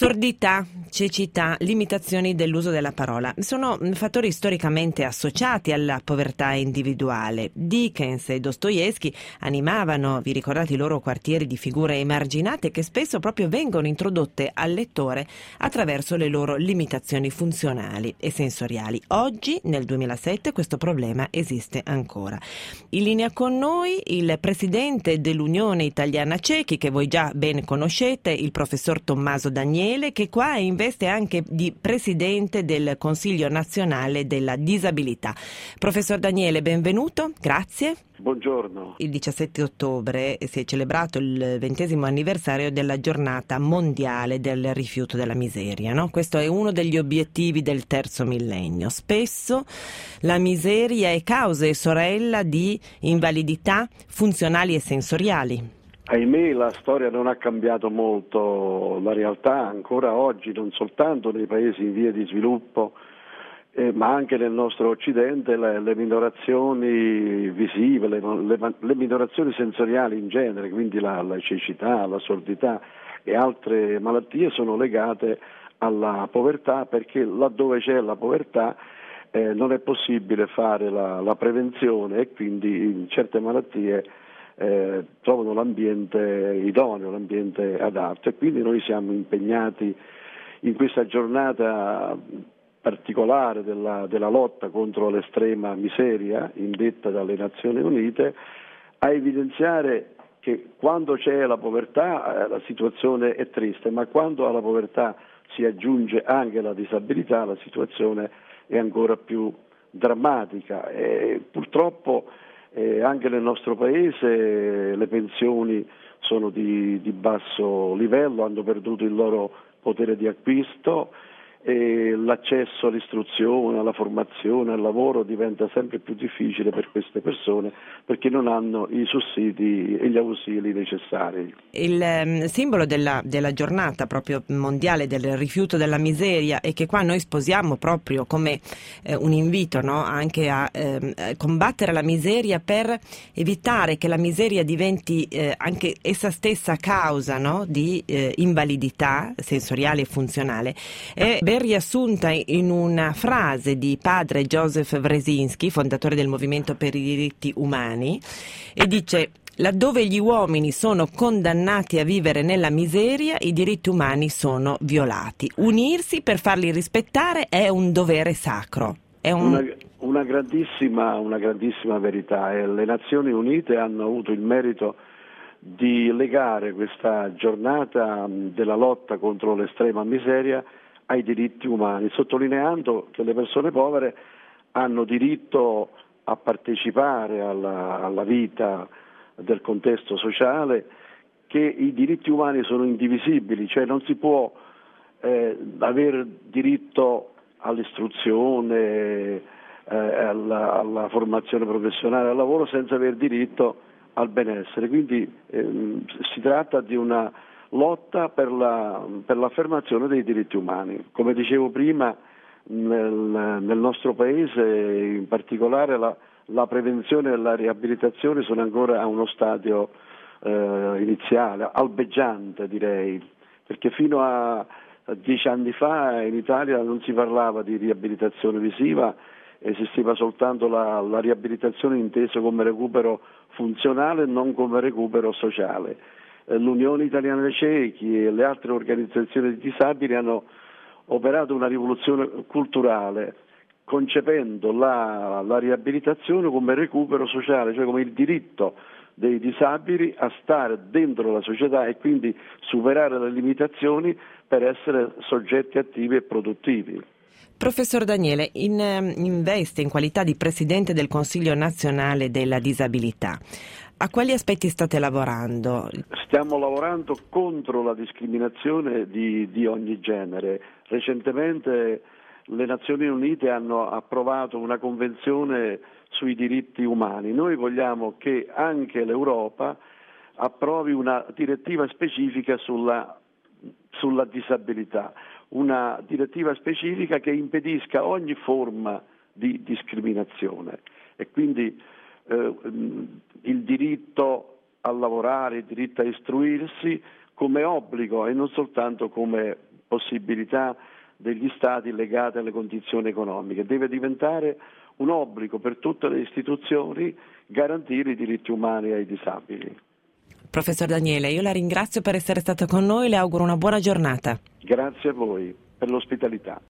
Sordità, cecità, limitazioni dell'uso della parola sono fattori storicamente associati alla povertà individuale. Dickens e Dostoevsky animavano, vi ricordate, i loro quartieri di figure emarginate che spesso proprio vengono introdotte al lettore attraverso le loro limitazioni funzionali e sensoriali. Oggi, nel 2007, questo problema esiste ancora. In linea con noi il presidente dell'Unione Italiana Ciechi, che voi già ben conoscete, il professor Tommaso Daniele, che qua investe anche di presidente del Consiglio Nazionale della Disabilità. Professor Daniele, benvenuto, grazie. Buongiorno. Il 17 ottobre si è celebrato il 20° anniversario della giornata mondiale del rifiuto della miseria, no? Questo è uno degli obiettivi del terzo millennio. Spesso la miseria è causa e sorella di invalidità funzionali e sensoriali. Ahimè, la storia non ha cambiato molto, la realtà ancora oggi, non soltanto nei paesi in via di sviluppo, ma anche nel nostro Occidente, le minorazioni visive, le minorazioni sensoriali in genere, quindi la cecità, la sordità e altre malattie sono legate alla povertà, perché laddove c'è la povertà non è possibile fare la prevenzione e quindi in certe malattie trovano l'ambiente idoneo, l'ambiente adatto, e quindi noi siamo impegnati in questa giornata particolare della lotta contro l'estrema miseria indetta dalle Nazioni Unite a evidenziare che quando c'è la povertà la situazione è triste, ma quando alla povertà si aggiunge anche la disabilità la situazione è ancora più drammatica e purtroppo anche nel nostro paese le pensioni sono di basso livello, hanno perduto il loro potere di acquisto e l'accesso all'istruzione, alla formazione, al lavoro diventa sempre più difficile per queste persone perché non hanno i sussidi e gli ausili necessari. Il simbolo della giornata proprio mondiale del rifiuto della miseria e che qua noi sposiamo proprio come un invito, no? Anche a combattere la miseria per evitare che la miseria diventi anche essa stessa causa, no? Di invalidità sensoriale e funzionale. È ben riassunta in una frase di padre Joseph Wresinski, fondatore del Movimento per i diritti umani, e dice: laddove gli uomini sono condannati a vivere nella miseria, i diritti umani sono violati. Unirsi per farli rispettare è un dovere sacro. Una grandissima verità. Le Nazioni Unite hanno avuto il merito di legare questa giornata della lotta contro l'estrema miseria ai diritti umani, sottolineando che le persone povere hanno diritto a partecipare alla vita del contesto sociale, che i diritti umani sono indivisibili, cioè non si può avere diritto all'istruzione, alla formazione professionale, al lavoro senza aver diritto al benessere. Quindi si tratta di una lotta per l'affermazione dei diritti umani. Come dicevo prima, nel nostro paese in particolare la prevenzione e la riabilitazione sono ancora a uno stadio iniziale, albeggiante direi, perché fino a 10 anni fa in Italia non si parlava di riabilitazione visiva, esisteva soltanto la riabilitazione intesa come recupero funzionale e non come recupero sociale. L'Unione Italiana dei Ciechi e le altre organizzazioni di disabili hanno operato una rivoluzione culturale concependo la riabilitazione come recupero sociale, cioè come il diritto dei disabili a stare dentro la società e quindi superare le limitazioni per essere soggetti attivi e produttivi. Professor Daniele, investe in qualità di Presidente del Consiglio Nazionale della Disabilità. A quali aspetti state lavorando? Stiamo lavorando contro la discriminazione di ogni genere. Recentemente le Nazioni Unite hanno approvato una convenzione sui diritti umani. Noi vogliamo che anche l'Europa approvi una direttiva specifica sulla disabilità, una direttiva specifica che impedisca ogni forma di discriminazione e quindi il diritto a lavorare, il diritto a istruirsi come obbligo e non soltanto come possibilità degli Stati legate alle condizioni economiche. Deve diventare un obbligo per tutte le istituzioni garantire i diritti umani ai disabili. Professor Daniele, io la ringrazio per essere stato con noi, le auguro una buona giornata. Grazie a voi per l'ospitalità.